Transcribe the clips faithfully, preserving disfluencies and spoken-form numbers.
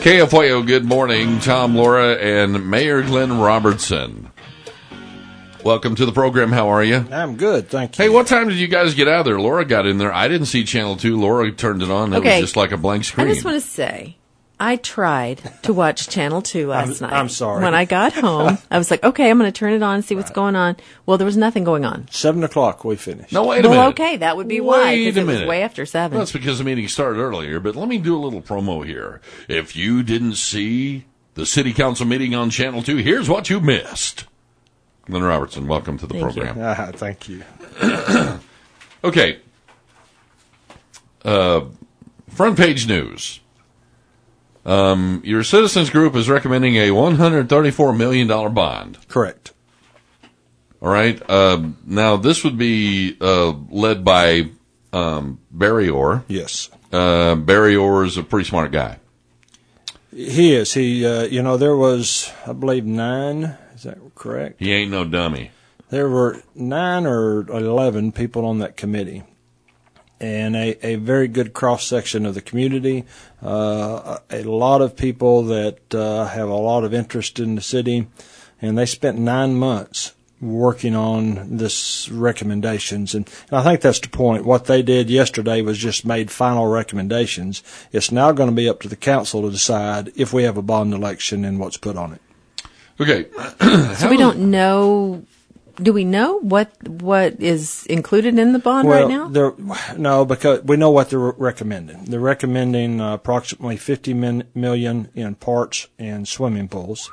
K F Y O, good morning. Tom, Laura, and Mayor Glenn Robertson. Welcome to the program. How are you? I'm good, thank you. Hey, what time did you guys get out of there? Laura got in there. I didn't see Channel two. Laura turned it on. It okay. was just like a blank screen. I just want to say, I tried to watch Channel two last I'm, night. I'm sorry. When I got home, I was like, okay, I'm going to turn it on and see what's going on. Well, there was nothing going on. Seven o'clock we finished. No, wait a well, minute. okay, that would be why, Wait because a it was minute. way after seven. Well, that's because the meeting started earlier, but let me do a little promo here. If you didn't see the City Council meeting on Channel two, here's what you missed. Glenn Robertson, welcome to the Thank program. you. Ah, thank you. Okay. Uh, front page news. Um, your citizens group is recommending a one hundred thirty-four million dollars bond. Correct. All right. Uh, now, this would be uh, led by um, Barry Orr. Yes. Uh, Barry Orr is a pretty smart guy. He is. He, uh, you know, there was, I believe, nine. Is that correct? He ain't no dummy. There were nine or eleven people on that committee, and a, a very good cross-section of the community, uh, a lot of people that uh, have a lot of interest in the city, and they spent nine months working on this recommendations. And, and I think that's the point. What they did yesterday was just made final recommendations. It's now going to be up to the council to decide if we have a bond election and what's put on it. Okay. So we don't know. Do we know what what is included in the bond well, right now? They're, no, because we know what they're recommending. They're recommending uh, approximately fifty min, million in parks and swimming pools,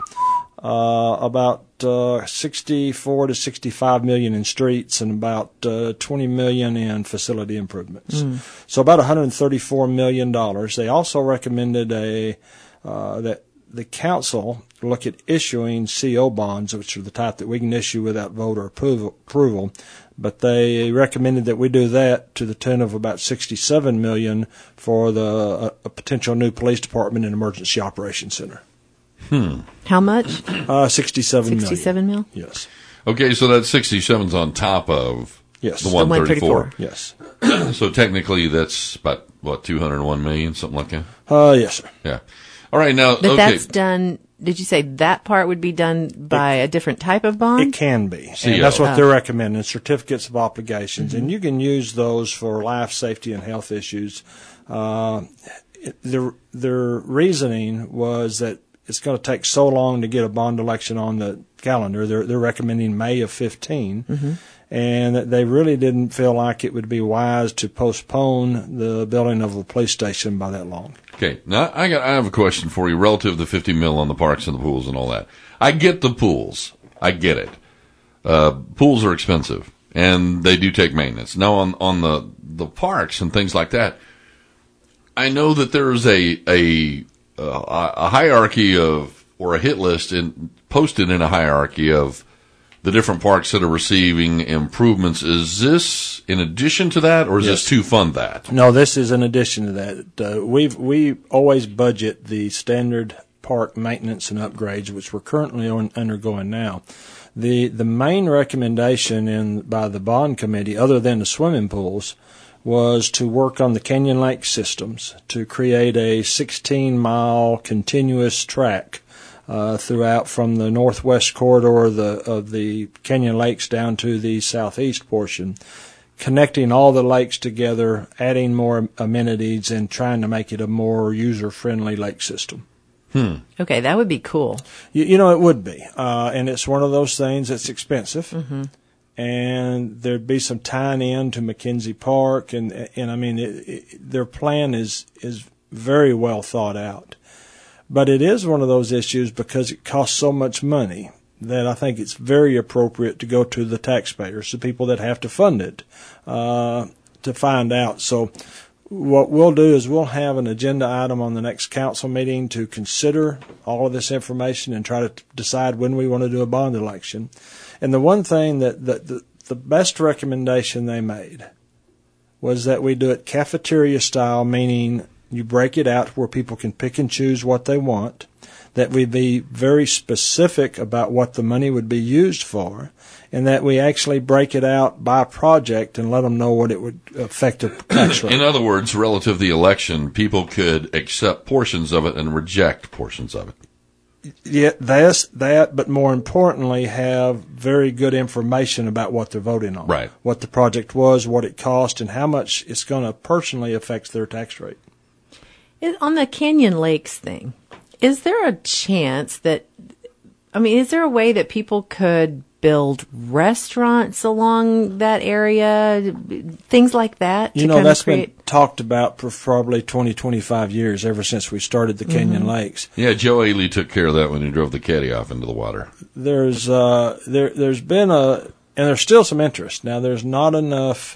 uh, about uh, sixty-four to sixty-five million in streets, and about uh, twenty million in facility improvements. Mm. So about one hundred thirty-four million dollars. They also recommended a uh, that the council look at issuing C O bonds, which are the type that we can issue without voter approval, approval. But they recommended that we do that to the tune of about sixty-seven million dollars for the uh, a potential new police department and emergency operations center. Hmm. How much? Uh, sixty-seven, sixty-seven million. mil? Yes. Okay, so that sixty-seven's on top of yes. the one thirty-four. Yes. So technically that's about, what, two hundred one million dollars, something like that? Uh, yes, sir. Yeah. All right, now, but okay. that's done, did you say that part would be done by it, a different type of bond? It can be. C O. And that's what oh. they're recommending, certificates of obligations. Mm-hmm. And you can use those for life, safety, and health issues. Uh, their, their reasoning was that it's going to take so long to get a bond election on the calendar. They're, they're recommending May of fifteen. Mm-hmm. And that they really didn't feel like it would be wise to postpone the building of a police station by that long. Okay, now I got I have a question for you relative to the fifty mil on the parks and the pools and all that. I get the pools, I get it. Uh, pools are expensive and they do take maintenance. Now on on the the parks and things like that, I know that there's a a a hierarchy of or a hit list in posted in a hierarchy of the different parks that are receiving improvements. Is this in addition to that, or is yes. this to fund that? No, this is in addition to that. Uh, we've we always budget the standard park maintenance and upgrades, which we're currently on, undergoing now. The the main recommendation in by the bond committee, other than the swimming pools, was to work on the Canyon Lake systems to create a sixteen mile continuous track Uh, throughout from the northwest corridor of the, of the Canyon Lakes down to the southeast portion, connecting all the lakes together, adding more amenities, and trying to make it a more user-friendly lake system. Hmm. Okay, that would be cool. You, you know, it would be. Uh, and it's one of those things that's expensive. Mm-hmm. And there'd be some tying in to McKenzie Park. And, and I mean, it, it, their plan is, is very well thought out. But it is one of those issues because it costs so much money that I think it's very appropriate to go to the taxpayers, the people that have to fund it, uh, to find out. So what we'll do is we'll have an agenda item on the next council meeting to consider all of this information and try to decide when we want to do a bond election. And the one thing that, that the, the best recommendation they made was that we do it cafeteria style, meaning You break it out where people can pick and choose what they want, that we be very specific about what the money would be used for, and that we actually break it out by project and let them know what it would affect the tax rate. In other words, relative to the election, people could accept portions of it and reject portions of it. Yeah, that's that, but more importantly, have very good information about what they're voting on. Right. What the project was, what it cost, and how much it's going to personally affect their tax rate. On the Canyon Lakes thing, is there a chance that, I mean, is there a way that people could build restaurants along that area, things like that? You to know, kind that's of create... been talked about for probably twenty, twenty-five years, ever since we started the Canyon Mm-hmm. Lakes. Yeah, Joe Ailey took care of that when he drove the caddy off into the water. There's, uh, there, there's been a, and there's still some interest. Now, there's not enough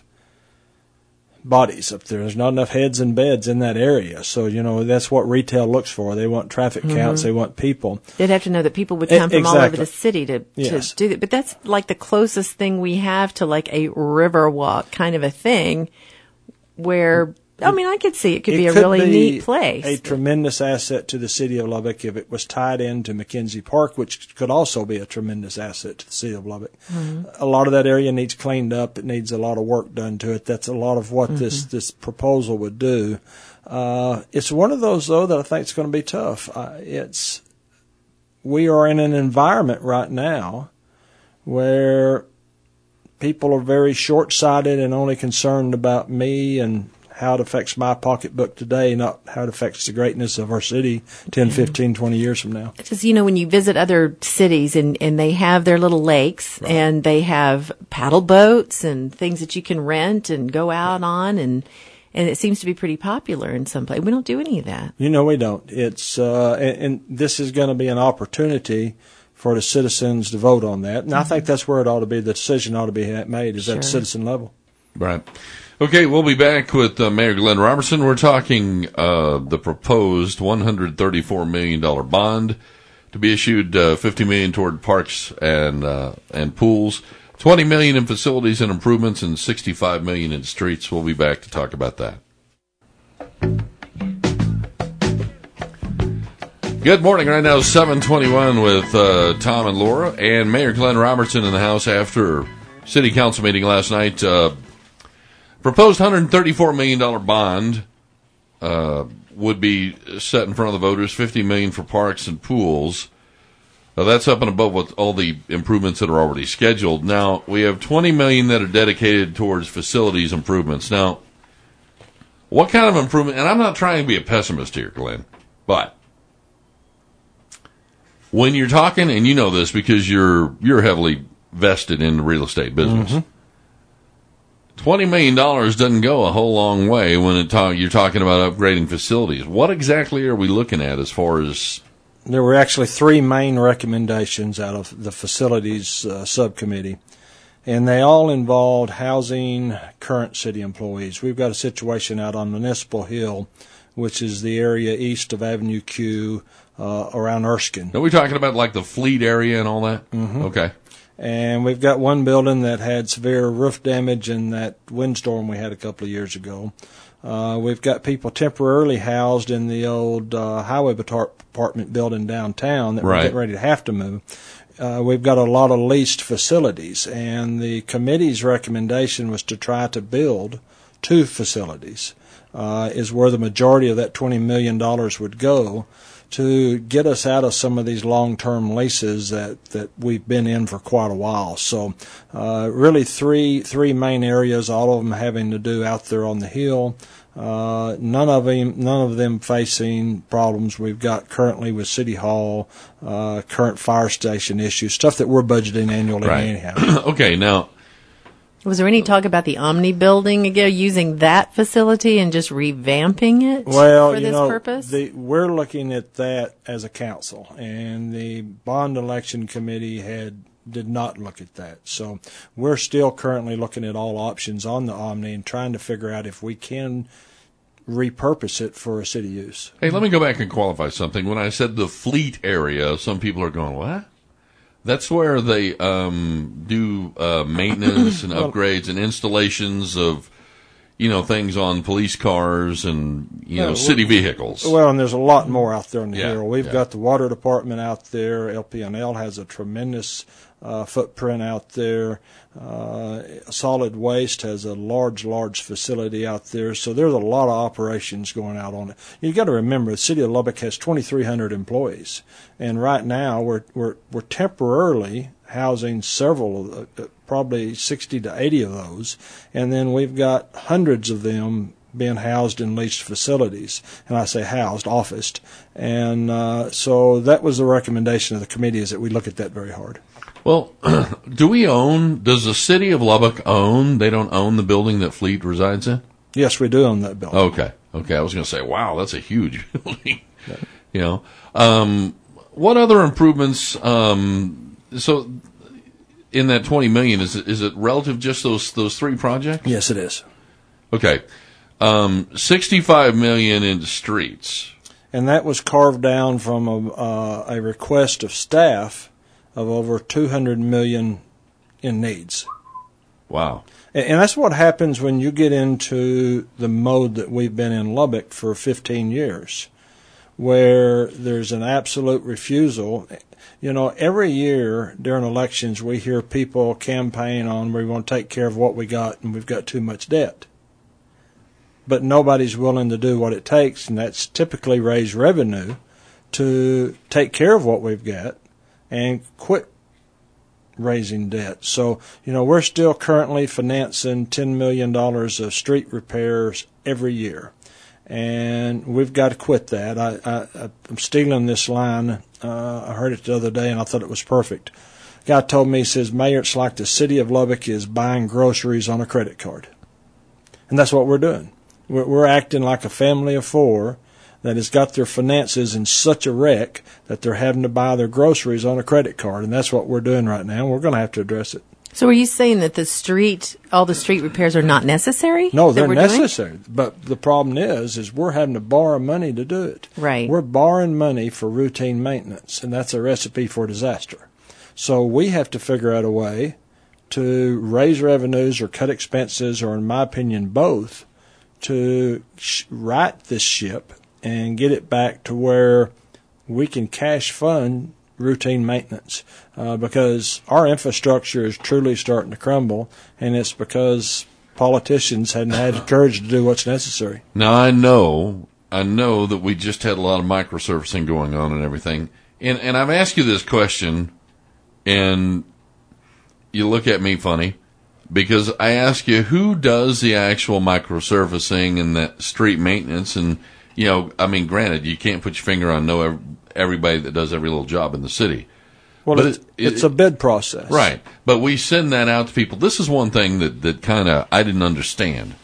bodies up there. There's not enough heads and beds in that area. So, you know, that's what retail looks for. They want traffic counts. Mm-hmm. They want people. They'd have to know that people would E- come from all over exactly. the city to, Yes. to do that. But that's like the closest thing we have to like a river walk kind of a thing where, I mean, I could see it could be a could really be neat place. A tremendous asset to the city of Lubbock if it was tied into McKenzie Park, which could also be a tremendous asset to the city of Lubbock. Mm-hmm. A lot of that area needs cleaned up. It needs a lot of work done to it. That's a lot of what Mm-hmm. this, this proposal would do. Uh, it's one of those, though, that I think is going to be tough. Uh, it's we are in an environment right now where people are very short-sighted and only concerned about me and how it affects my pocketbook today, not how it affects the greatness of our city ten, fifteen, twenty years from now. Just, you know, when you visit other cities and, and they have their little lakes Right. and they have paddle boats and things that you can rent and go out on and, and it seems to be pretty popular in some place. We don't do any of that. You know, we don't. It's uh, and, and this is going to be an opportunity for the citizens to vote on that. And I think that's where it ought to be. The decision ought to be made is at the Sure. citizen level. Right. Okay, we'll be back with uh, Mayor Glenn Robertson. We're talking uh, the proposed one hundred thirty-four million dollars bond to be issued, uh, fifty million dollars toward parks and uh, and pools, twenty million dollars in facilities and improvements, and sixty-five million dollars in streets. We'll be back to talk about that. Good morning. Right now, seven twenty-one with uh, Tom and Laura, and Mayor Glenn Robertson in the house after city council meeting last night. Uh, proposed one hundred thirty-four million dollars bond uh, would be set in front of the voters, fifty million dollars for parks and pools. Now, that's up and above what all the improvements that are already scheduled. Now, we have twenty million dollars that are dedicated towards facilities improvements. Now, what kind of improvement, and I'm not trying to be a pessimist here, Glenn, but when you're talking, and you know this because you're you're heavily vested in the real estate business, mm-hmm. twenty million dollars doesn't go a whole long way when it talk, you're talking about upgrading facilities. What exactly are we looking at as far as... There were actually three main recommendations out of the facilities uh, subcommittee, and they all involved housing current city employees. We've got a situation out on Municipal Hill, which is the area east of Avenue Q, uh, around Erskine. Are we talking about like the Fleet area and all that? Mm-hmm. Okay. And we've got one building that had severe roof damage in that windstorm we had a couple of years ago. Uh, we've got people temporarily housed in the old uh, highway department building downtown that right. we're getting ready to have to move. Uh, we've got a lot of leased facilities, and the committee's recommendation was to try to build two facilities, uh, is where the majority of that twenty million dollars would go, to get us out of some of these long-term leases that, that we've been in for quite a while. So uh, really three three main areas, all of them having to do out there on the hill. Uh, none of them none of them facing problems we've got currently with City Hall, uh, current fire station issues, stuff that we're budgeting annually right. anyhow. Okay, now... Was there any talk about the Omni building again, using that facility and just revamping it well, for you this know, purpose? The, we're looking at that as a council, and the bond election committee had did not look at that. So we're still currently looking at all options on the Omni and trying to figure out if we can repurpose it for a city use. Hey, let me go back and qualify something. When I said the Fleet area, some people are going, what? That's where they um, do uh, maintenance and upgrades and installations of, you know, things on police cars and, you know, Yeah, city vehicles. Well, and there's a lot more out there in the Yeah, Herald. We've yeah. got the water department out there. L P N L has a tremendous uh, footprint out there. Uh, Solid Waste has a large, large facility out there. So there's a lot of operations going out on it. You got to remember, the city of Lubbock has twenty-three hundred employees, and right now we're we're we're temporarily housing several, uh, probably sixty to eighty of those, and then we've got hundreds of them being housed in leased facilities, and I say housed, officed, and uh, so that was the recommendation of the committee, is that we look at that very hard. Well, do we own, does the city of Lubbock own, they don't own the building that Fleet resides in? Yes, we do own that building. Okay. Okay. I was going to say, wow, that's a huge building. You know, um, what other improvements, um, so in that twenty million, is it, is it relative just those, those three projects? Yes, it is. Okay. Um, sixty-five million into streets. And that was carved down from a, uh, a request of staff of over two hundred million in needs. Wow. And, and that's what happens when you get into the mode that we've been in Lubbock for fifteen years, where there's an absolute refusal. You know, every year during elections, we hear people campaign on, we want to take care of what we got and we've got too much debt. But nobody's willing to do what it takes, and that's typically raise revenue to take care of what we've got and quit raising debt. So, you know, we're still currently financing ten million dollars of street repairs every year. And we've got to quit that. I, I, I'm stealing this line. Uh, I heard it the other day, and I thought it was perfect. A guy told me, he says, Mayor, it's like the city of Lubbock is buying groceries on a credit card. And that's what we're doing. We're, we're acting like a family of four that has got their finances in such a wreck that they're having to buy their groceries on a credit card. And that's what we're doing right now. We're going to have to address it. So are you saying that the street, all the street repairs are not necessary? No, that they're we're doing? necessary. But the problem is, is we're having to borrow money to do it. Right. We're borrowing money for routine maintenance, and that's a recipe for disaster. So we have to figure out a way to raise revenues or cut expenses, or in my opinion, both, to sh- right this ship and get it back to where we can cash fund routine maintenance, uh, because our infrastructure is truly starting to crumble, and it's because politicians hadn't had the courage to do what's necessary. Now, I know, I know that we just had a lot of microservicing going on and everything, and, and I've asked you this question, and you look at me funny, because I ask you, who does the actual microservicing and the street maintenance? And, you know, I mean, granted, you can't put your finger on no everybody that does every little job in the city. Well, but it's, it, it, it's a bid process. Right. But we send that out to people. This is one thing that, that kind of I didn't understand.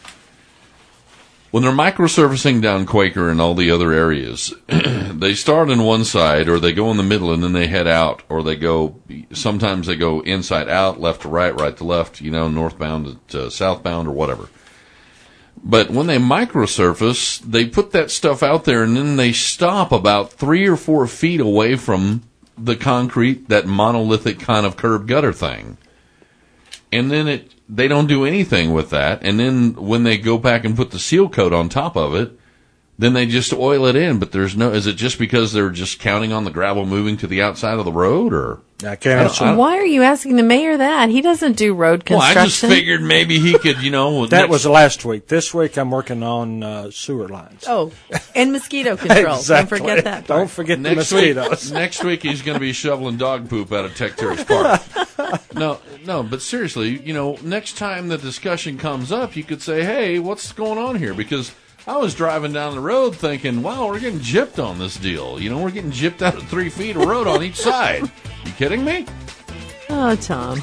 When they're microservicing down Quaker and all the other areas, they start on one side, or they go in the middle, and then they head out, or they go, sometimes they go inside out, left to right, right to left, you know, northbound to southbound, or whatever. But when they microsurface, they put that stuff out there, and then they stop about three or four feet away from the concrete, that monolithic kind of curb gutter thing. And then it, they don't do anything with that. And then when they go back and put the seal coat on top of it, then they just oil it in. But there's no, is it just because they're just counting on the gravel moving to the outside of the road, or? I can't answer. Uh, Why are you asking the mayor that? He doesn't do road construction. Well, I just figured maybe he could, you know. That next, was last week. This week I'm working on uh, sewer lines. Oh, and mosquito control. Exactly. Don't forget that part. Don't forget the next mosquitoes. week, next week he's going to be shoveling dog poop out of Tech Terrace Park. No, no, but seriously, you know, next time the discussion comes up, you could say, hey, what's going on here? Because I was driving down the road thinking, wow, we're getting gypped on this deal. You know, we're getting gypped out of three feet of road on each side. You kidding me? Oh, Tom.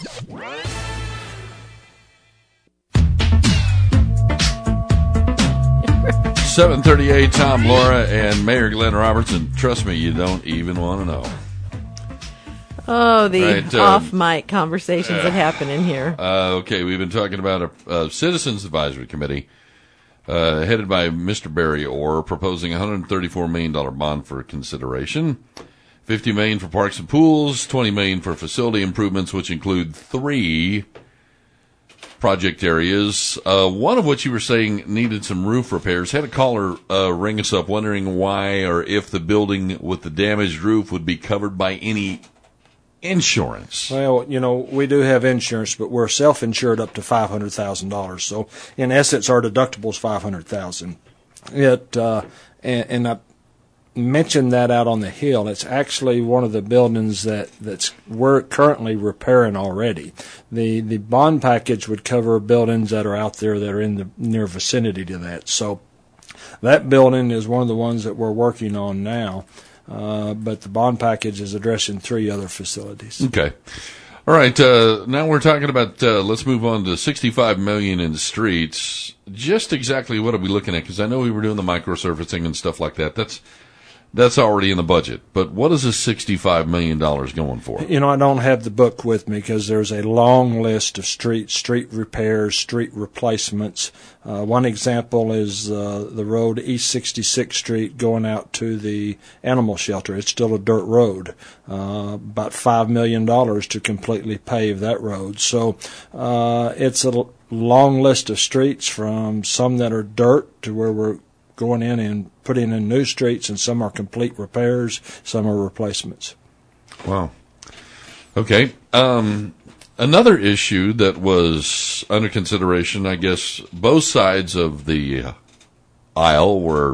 seven thirty-eight, Tom, Laura, and Mayor Glenn Robertson. Trust me, you don't even want to know. Oh, the Right, uh, off-mic conversations uh, that happen in here. Uh, okay, we've been talking about a, a Citizens Advisory Committee uh, headed by Mister Barry Orr, proposing a one hundred thirty-four million dollars bond for consideration. fifty million dollars for parks and pools, twenty million dollars for facility improvements, which include three project areas, uh, one of which you were saying needed some roof repairs. Had a caller uh, ring us up wondering why or if the building with the damaged roof would be covered by any insurance. Well, you know, we do have insurance, but we're self-insured up to five hundred thousand dollars. So, in essence, our deductible is five hundred thousand dollars. It, uh, and, and I mentioned that out on the hill. It's actually one of the buildings that that's we're currently repairing already. The the bond package would cover buildings that are out there that are in the near vicinity to that. So that building is one of the ones that we're working on now. Uh, but the bond package is addressing three other facilities. Okay. All right. Uh, now we're talking about, uh, let's move on to sixty-five million dollars in the streets. Just exactly what are we looking at? Because I know we were doing the microsurfacing and stuff like that. That's That's already in the budget. But what is this sixty-five million dollars going for? You know, I don't have the book with me because there's a long list of streets, street repairs, street replacements. Uh, one example is uh, the road East sixty-sixth Street going out to the animal shelter. It's still a dirt road. Uh, about five million dollars to completely pave that road. So uh, it's a long list of streets, from some that are dirt to where we're going in and putting in new streets, and some are complete repairs, some are replacements. Wow. Okay. Um, another issue that was under consideration, I guess both sides of the aisle were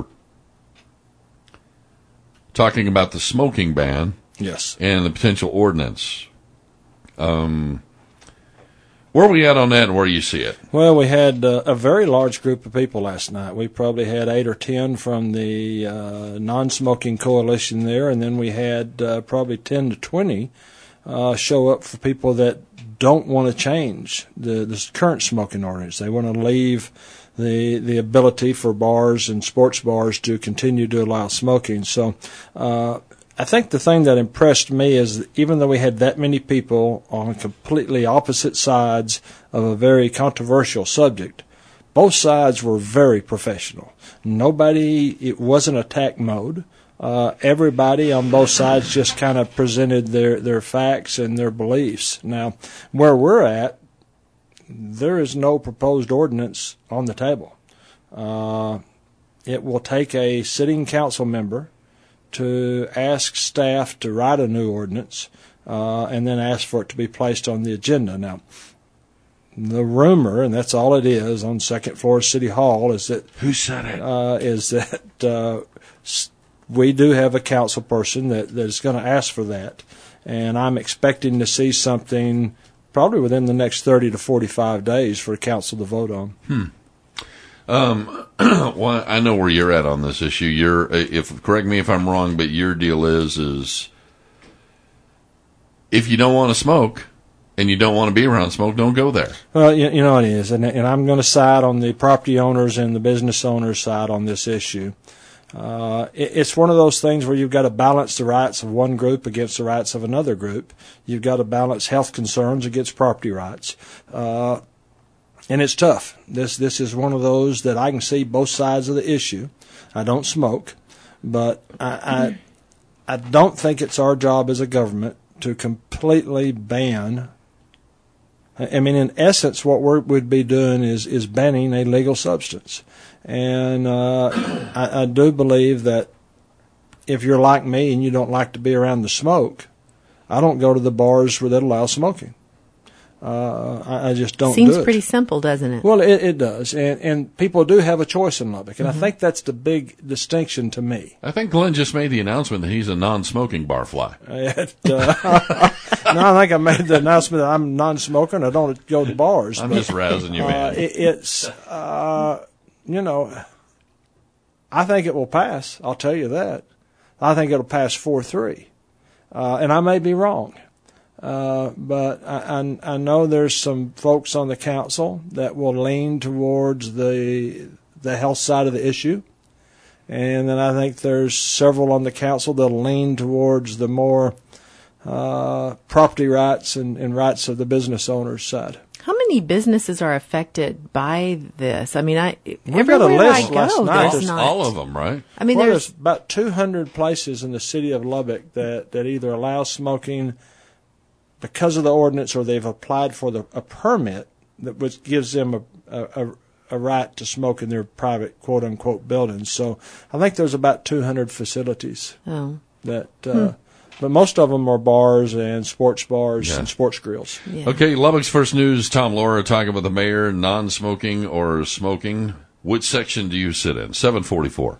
talking about the smoking ban. Yes. And the potential ordinance. Um, Where are we at on that, and where do you see it? Well, we had uh, a very large group of people last night. We probably had eight or ten from the uh, non-smoking coalition there, and then we had uh, probably ten to twenty uh, show up for people that don't want to change the, the current smoking ordinance. They want to leave the the ability for bars and sports bars to continue to allow smoking. So uh, I think the thing that impressed me is that even though we had that many people on completely opposite sides of a very controversial subject, both sides were very professional. Nobody, it wasn't attack mode. Uh, everybody on both sides just kind of presented their, their facts and their beliefs. Now, where we're at, there is no proposed ordinance on the table. Uh, it will take a sitting council member to ask staff to write a new ordinance, uh, and then ask for it to be placed on the agenda. Now, the rumor, and that's all it is, on second floor of City Hall, is that who said it? Uh, is that uh, we do have a council person that, that is going to ask for that, and I'm expecting to see something probably within the next thirty to forty-five days for the council to vote on. Hmm. Um, well, I know where you're at on this issue. You're, if correct me if I'm wrong, but your deal is is if you don't want to smoke and you don't want to be around smoke, don't go there. Well, you, you know it is, and and I'm going to side on the property owners and the business owners' side on this issue. Uh, it, it's one of those things where you've got to balance the rights of one group against the rights of another group. You've got to balance health concerns against property rights. Uh, And it's tough. This this is one of those that I can see both sides of the issue. I don't smoke, but I, I I don't think it's our job as a government to completely ban. I mean, in essence, what we would be doing is is banning a legal substance. And uh, I, I do believe that if you're like me and you don't like to be around the smoke, I don't go to the bars where they allow smoking. Uh, I, I just don't Seems do it. pretty simple, doesn't it? Well, it, it does. And, and people do have a choice in Lubbock. And mm-hmm. I think that's the big distinction to me. I think Glenn just made the announcement that he's a non-smoking barfly. It, uh, no, I think I made the announcement that I'm non-smoker and I don't go to bars. I'm but, just razzing you, man. Uh, it, it's, uh, you know, I think it will pass. I'll tell you that. I think it'll pass four three. Uh, and I may be wrong. Uh, but I, I, I know there's some folks on the council that will lean towards the the health side of the issue, and then I think there's several on the council that'll lean towards the more uh, property rights and, and rights of the business owners side. How many businesses are affected by this? I mean, I we got a everywhere I list last go, night. there's not. All of them, right? I mean, well, there's, there's about two hundred places in the city of Lubbock that, that either allow smoking because of the ordinance or they've applied for the, a permit that which gives them a, a, a right to smoke in their private quote unquote buildings. So I think there's about two hundred facilities Oh. that, uh, Hmm. but most of them are bars and sports bars Yeah. and sports grills. Yeah. Okay, Lubbock's First News, Tom Laura talking with the mayor, non-smoking or smoking. Which section do you sit in? seven forty-four.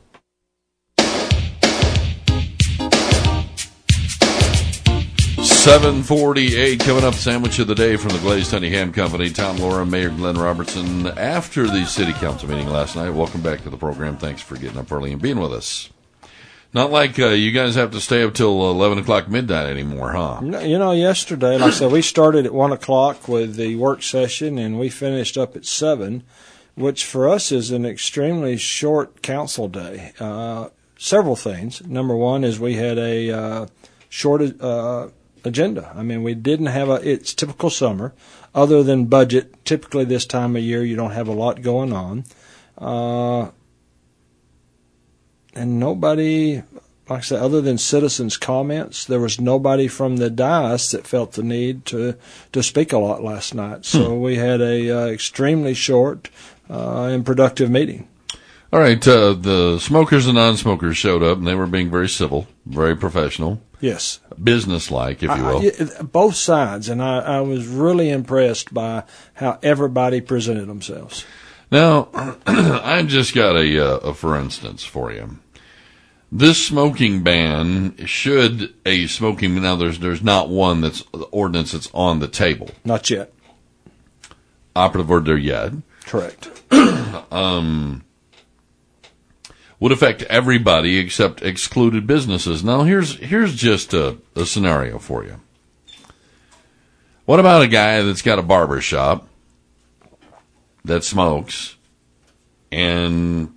seven forty-eight coming up, sandwich of the day from the Glazed Honey Ham Company. Tom Laura, Mayor Glenn Robertson. After the city council meeting last night, welcome back to the program. Thanks for getting up early and being with us. Not like uh, you guys have to stay up till eleven o'clock midnight anymore, huh? No, You know, yesterday, like I said, we started at one o'clock with the work session, and we finished up at seven, which for us is an extremely short council day. Uh, several things. Number one is we had a uh, short uh, agenda. I mean, we didn't have a, it's typical summer. Other than budget, typically this time of year, you don't have a lot going on. Uh, and nobody, like I said, other than citizens' comments, there was nobody from the dais that felt the need to, to speak a lot last night. So Hmm. we had a uh, extremely short uh, and productive meeting. All right, uh, the smokers and non-smokers showed up, and they were being very civil, very professional, Yes. business-like, if you will. I, I, both sides, and I, I was really impressed by how everybody presented themselves. Now, I've just got a, uh, a for instance for you. This smoking ban, should a smoking, now there's, there's not one that's, the ordinance that's on the table. Not yet. Operative word there yet. Correct. um, would affect everybody except excluded businesses. Now, here's here's just a, a scenario for you. What about a guy that's got a barber shop that smokes, and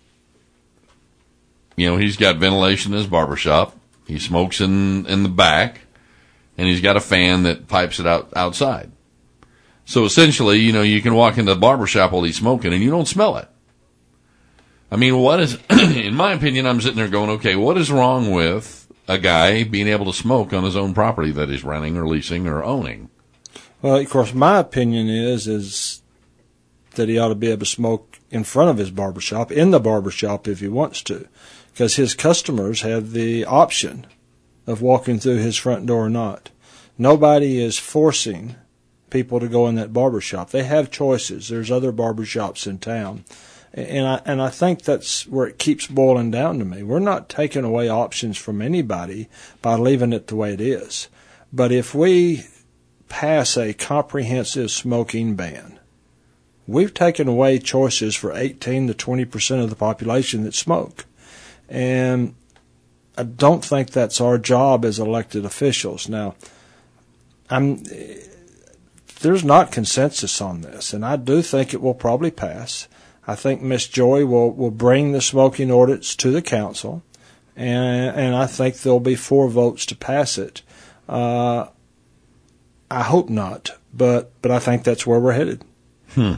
you know he's got ventilation in his barber shop. He smokes in in the back, and he's got a fan that pipes it out outside. So essentially, you know, you can walk into the barber shop while he's smoking, and you don't smell it. I mean, what is, in my opinion, I'm sitting there going, okay, what is wrong with a guy being able to smoke on his own property that he's renting or leasing or owning? Well, of course, my opinion is is that he ought to be able to smoke in front of his barber shop, in the barber shop if he wants to, because his customers have the option of walking through his front door or not. Nobody is forcing people to go in that barber shop. They have choices. There's other barber shops in town. And I and I think that's where it keeps boiling down to me. We're not taking away options from anybody by leaving it the way it is. But if we pass a comprehensive smoking ban, we've taken away choices for eighteen to twenty percent of the population that smoke. And I don't think that's our job as elected officials. Now, I'm there's not consensus on this, and I do think it will probably pass. I think Miss Joy will, will bring the smoking ordinance to the council, and and I think there'll be four votes to pass it. Uh, I hope not, but but I think that's where we're headed. Hmm.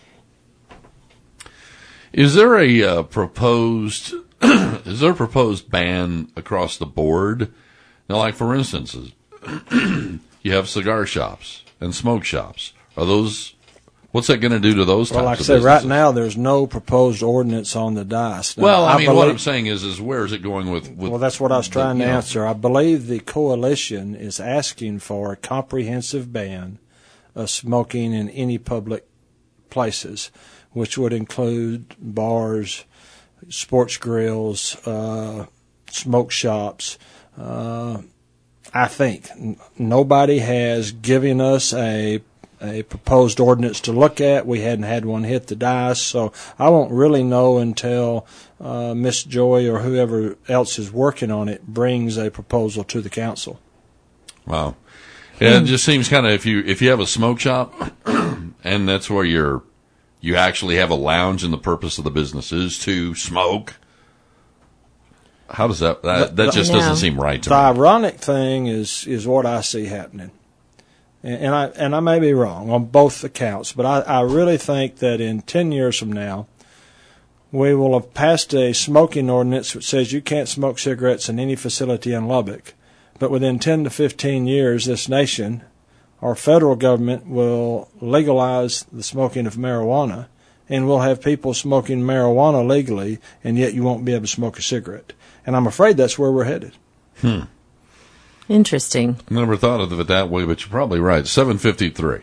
Is there a uh, proposed is there a proposed ban across the board? Now, like for instance, you have cigar shops and smoke shops. Are those What's that going to do to those types Well, like I of say, businesses? right now there's no proposed ordinance on the dais. Now, Well, I, mean, what believe- I'm saying is, is where is it going with? with Well, that's what I was trying the, to you know, answer. I believe the coalition is asking for a comprehensive ban of smoking in any public places, which would include bars, sports grills, uh, smoke shops. Uh, I think N- nobody has given us a a proposed ordinance to look at. We hadn't had one hit the dais, so I won't really know until uh, Miss Joy or whoever else is working on it brings a proposal to the council. Wow. Yeah, it just seems kind of if you if you have a smoke shop and that's where you're you actually have a lounge and the purpose of the business is to smoke. How does that that, that just Yeah. doesn't seem right to The me. ironic thing is is what I see happening. And and I and I may be wrong on both accounts, but I, I really think that in ten years from now, we will have passed a smoking ordinance which says you can't smoke cigarettes in any facility in Lubbock. But within ten to fifteen years, this nation our federal government will legalize the smoking of marijuana, and we'll have people smoking marijuana legally, and yet you won't be able to smoke a cigarette. And I'm afraid that's where we're headed. Hmm. Interesting. Never thought of it that way, but you're probably right. seven fifty-three.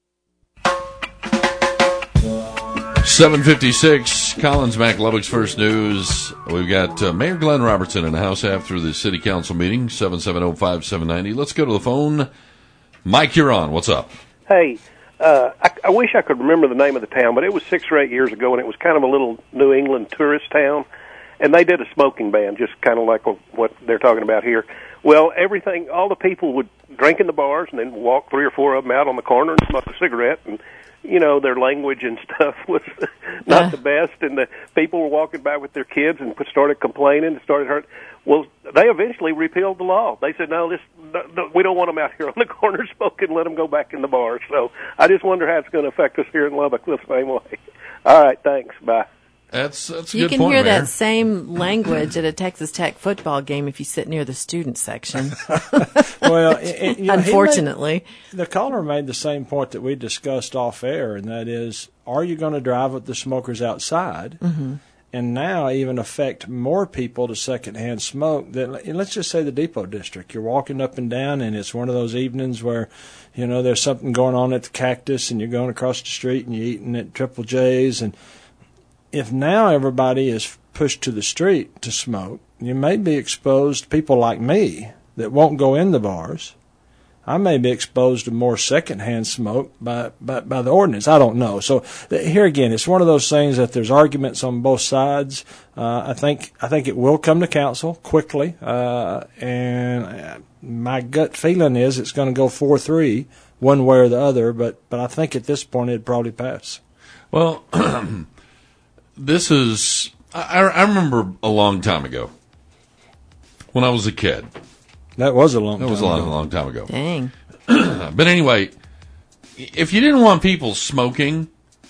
seven fifty-six, Collins Mack, Lubbock's First News. We've got uh, Mayor Glenn Robertson in the House after the City Council meeting, seven seven zero, five seven nine zero. Let's go to the phone. Mike, you're on. What's up? Hey, uh, I, I wish I could remember the name of the town, but it was six or eight years ago, and it was kind of a little New England tourist town, and they did a smoking ban, just kind of like what they're talking about here. Well, everything, all the people would drink in the bars and then walk three or four of them out on the corner and smoke a cigarette, and you know, their language and stuff was not yeah. the best, and the people were walking by with their kids and started complaining and started hurt. Well, they eventually repealed the law. They said, no, this no, we don't want them out here on the corner smoking. Let them go back in the bars. So I just wonder how it's going to affect us here in Lubbock the same way. All right, thanks. Bye. That's that's a you good can point, hear Mayor. that same language at a Texas Tech football game if you sit near the student section. Well, it, it, you know, Unfortunately. Made, the caller made the same point that we discussed off air, and that is, are you going to drive with the smokers outside? Mm-hmm. And now even affect more people to secondhand smoke. Than, let's just say the Depot District. You're walking up and down, and it's one of those evenings where, you know, there's something going on at the Cactus, and you're going across the street, and you're eating at Triple J's, and if now everybody is pushed to the street to smoke, you may be exposed, people like me that won't go in the bars, I may be exposed to more secondhand smoke by, by, by the ordinance. I don't know. So here again, it's one of those things that there's arguments on both sides. Uh, I think I think it will come to council quickly, uh, and my gut feeling is it's going to go four three one way or the other, but, but I think at this point it'd probably pass. Well, this is, I, I remember a long time ago when I was a kid. That was a long That time was a long, ago. long time ago. Dang. But anyway, if you didn't want people smoking,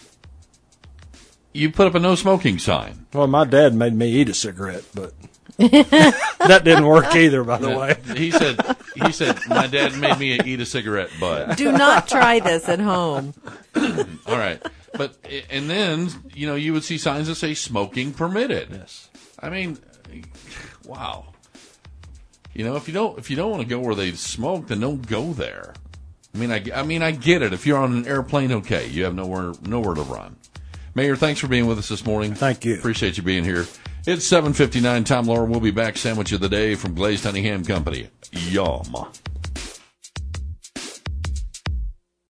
you put up a no smoking sign. Well, my dad made me eat a cigarette, but that didn't work either, by the Yeah. way. He said, he said, my dad made me eat a cigarette, but. Do not try this at home. All right. But, and then, you know, you would see signs that say smoking permitted. Yes. I mean, wow. You know, if you don't, if you don't want to go where they smoke, then don't go there. I mean, I, I mean, I get it. If you're on an airplane, okay, you have nowhere, nowhere to run. Mayor, thanks for being with us this morning. Thank you. Appreciate you being here. It's seven fifty-nine. Tom Laura will be back. Sandwich of the day from Glazed Honey Ham Company. Yum.